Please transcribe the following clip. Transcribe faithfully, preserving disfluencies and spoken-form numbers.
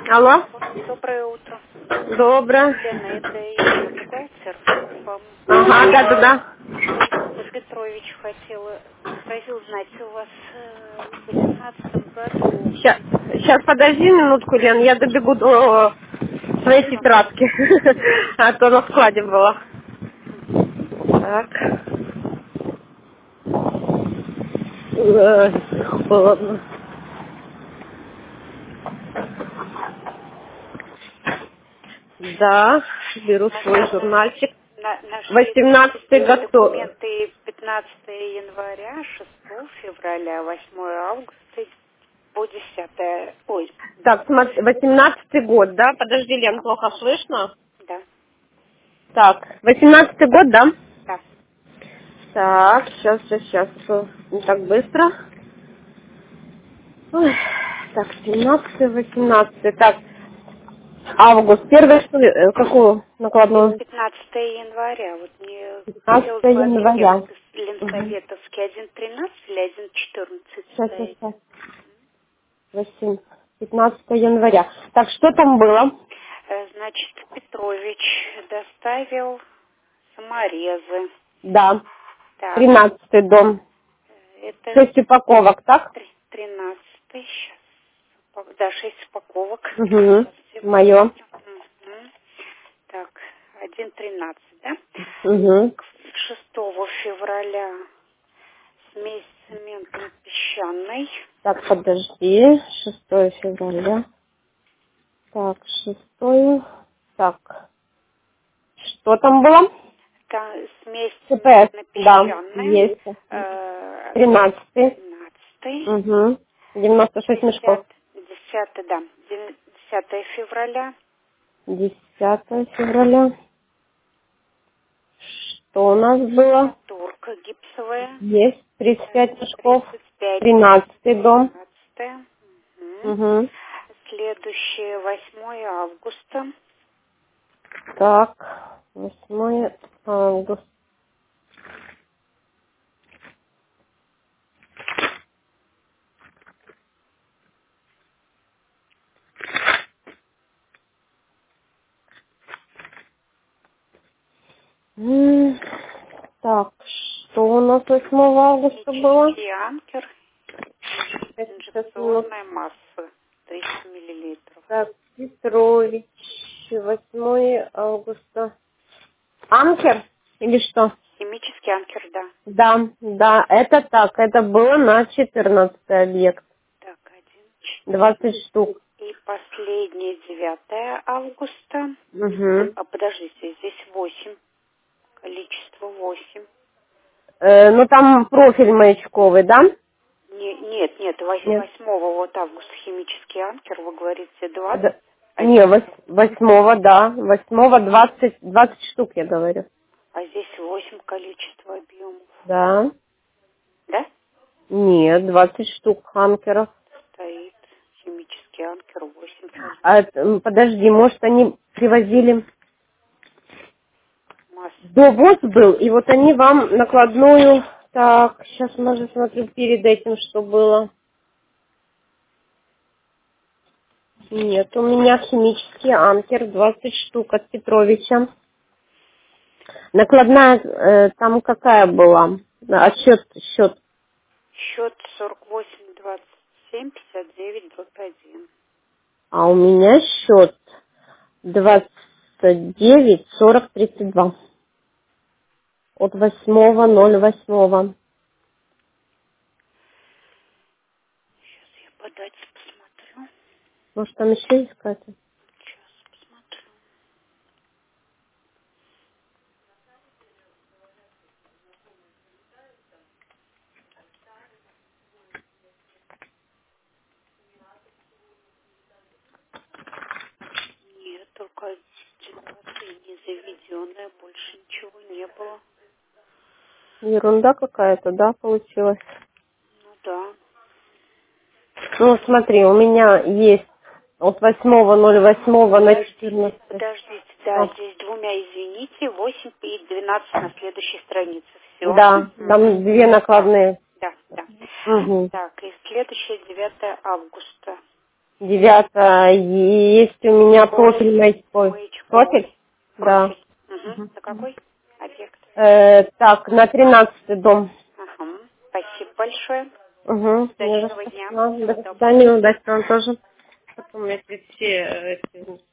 Алло. Доброе утро. Доброе. Лена, это Ирина Бухгалтер. Вам Ага, да, да, да. Петрович хотела спросил узнать, у вас э, в восемнадцатом году Сейчас, сейчас подожди минутку, Лен, я добегу до своей тетрадки. А то на складе была. Так. Э, Холодно. Да, беру свой журнальчик. на, нашли Восемнадцатый год. документы пятнадцатого января, шестого февраля, восьмого августа по десятое. Ой, Так, смотри, восемнадцатый год, да? Подожди, Лен, плохо слышно? да, Так, восемнадцатый год, да? да. Так, сейчас, сейчас, сейчас. Не так быстро. Ой, так, семнадцатый, восемнадцатый. Так, август. Первый, что, э, какую накладную? пятнадцатого января. Вот мне хотелось пятнадцатое бы января. обменять Угу. Ленсоветовский один тринадцать или один четырнадцать Сейчас, сейчас, стоит. сейчас. Восемь. пятнадцатое января. Так, что там было? Э, Значит, Петрович доставил саморезы. Да, Так, тринадцатый дом. э, это Шесть упаковок, так? три- тринадцатый, сейчас. Да, шесть упаковок. Угу. Сейчас, Мое. секундочку. Мгм. Так, один тринадцать, да? Угу. шестого февраля смесь с цементом песчаной. Так, подожди. Шестое февраля. Так, шестое. Так, что там было? Там смесь ЦПС, да, цементно-песчаная. есть. Э, Тринадцатый. тринадцатый. Угу. девяносто шесть мешков. десятое, да. десятое февраля. Десятое февраля. Что у нас было? Турка гипсовая. Есть. Тридцать пять мешков. тридцать пять. Тринадцатый дом. тринадцатое. Угу. Угу. Следующее восьмое августа. Так, восьмое августа. М, Так, что у нас восьмого августа было? Химический анкер. Это сейчас минут. Инжекционная масса. триста миллилитров. Так, Петрович, восьмое августа. Анкер или что? Химический анкер, да. Да, да, это так, это было на четырнадцатый объект. Так, один, двадцать штук. и последнее, девятое августа. Угу. А подождите, здесь восемь. Количество восемь. Э, ну там профиль маячковый, да? Не, нет, нет, вось- Нет. восьмого вот августа химический анкер, вы говорите, двадцать. Да. Не, вос- восьмого, да. Восьмого двадцать, двадцать штук, я говорю. А здесь восемь количество объемов. Да. Да? Нет, двадцать штук анкеров. Стоит химический анкер восемь количеств. А, это, м, подожди, может они привозили... Масса. Довоз был, и вот они вам накладную... Так, сейчас, может, смотрю перед этим, что было. Нет, у меня химический анкер, двадцать штук от Петровича. Накладная э, там какая была? Отсчет, счет. Счет сорок восемь двадцать семь пятьдесят девять дробь один. А у меня счет двадцать девять сорок тридцать два. От восьмого ноль восьмого. Сейчас я подать посмотрю. Может, там еще искать? Сейчас посмотрю. Нет, только одиннадцатая незаведенная, больше ничего не было. Ерунда какая-то, да, получилась? Ну да. Ну, смотри, у меня есть от восьмого ноль восьмого на Подождите, четырнадцатое. подождите, да, А, здесь двумя, извините, восемь и двенадцать на следующей странице. Все. да, там две накладные. Да, да. Угу. Так, и следующее девятое августа. девятое. Есть у меня профиль маяковой. Профиль? Да. Угу. На какой объект? Э, так, на тринадцатый дом. Ага. Спасибо большое. Угу. Удачного дня. До свидания, удачи вам тоже. Потом эти все эти